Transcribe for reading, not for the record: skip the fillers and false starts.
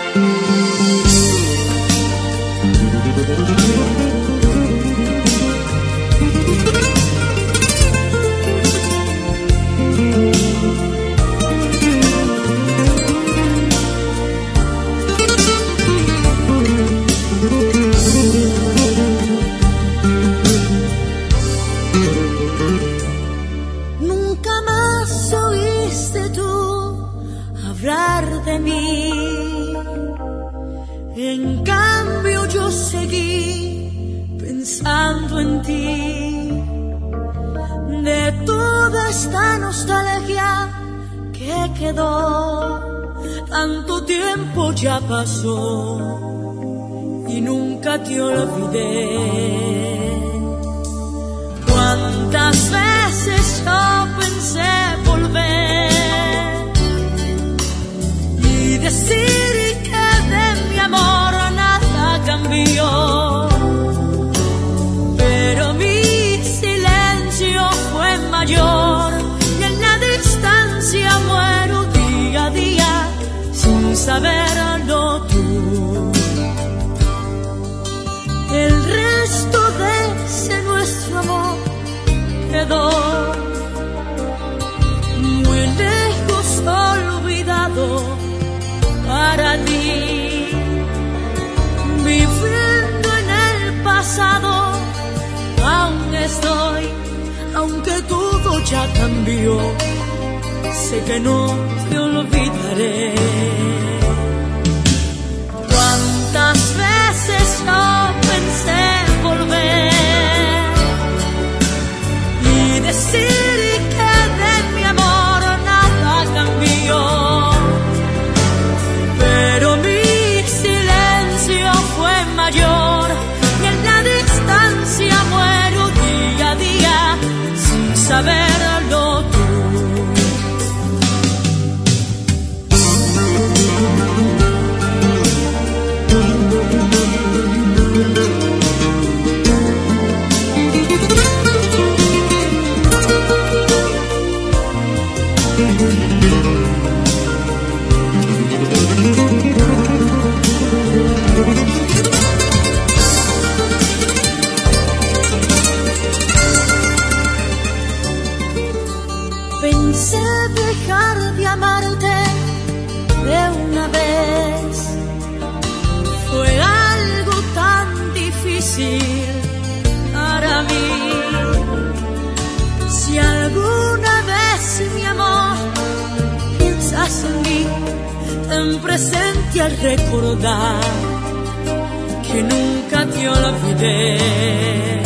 Nunca más oíste tú hablar de mí. En cambio yo seguí pensando en ti. De toda esta nostalgia que quedó, tanto tiempo ya pasó y nunca te olvidé. Cuántas veces yo pensé volver y decir que de mi amor nada cambió, pero mi silencio fue mayor y en la distancia muero día a día sin saberlo tú. El resto de ese nuestro amor quedó muy lejos, olvidado para ti. Viviendo en el pasado aún estoy, aunque todo ya cambió, sé que no te olvidaré. Cuántas veces yo pensé volver y decir que de mi amor nada cambió, pero mi silencio fue mayor y en la distancia muero día a día sin saberlo tú. Pensé dejar de amarte de una vez, fue algo tan difícil para mí. Si alguna vez, mi amor, piensas en mí, ten presente al recordar que nunca te olvidé.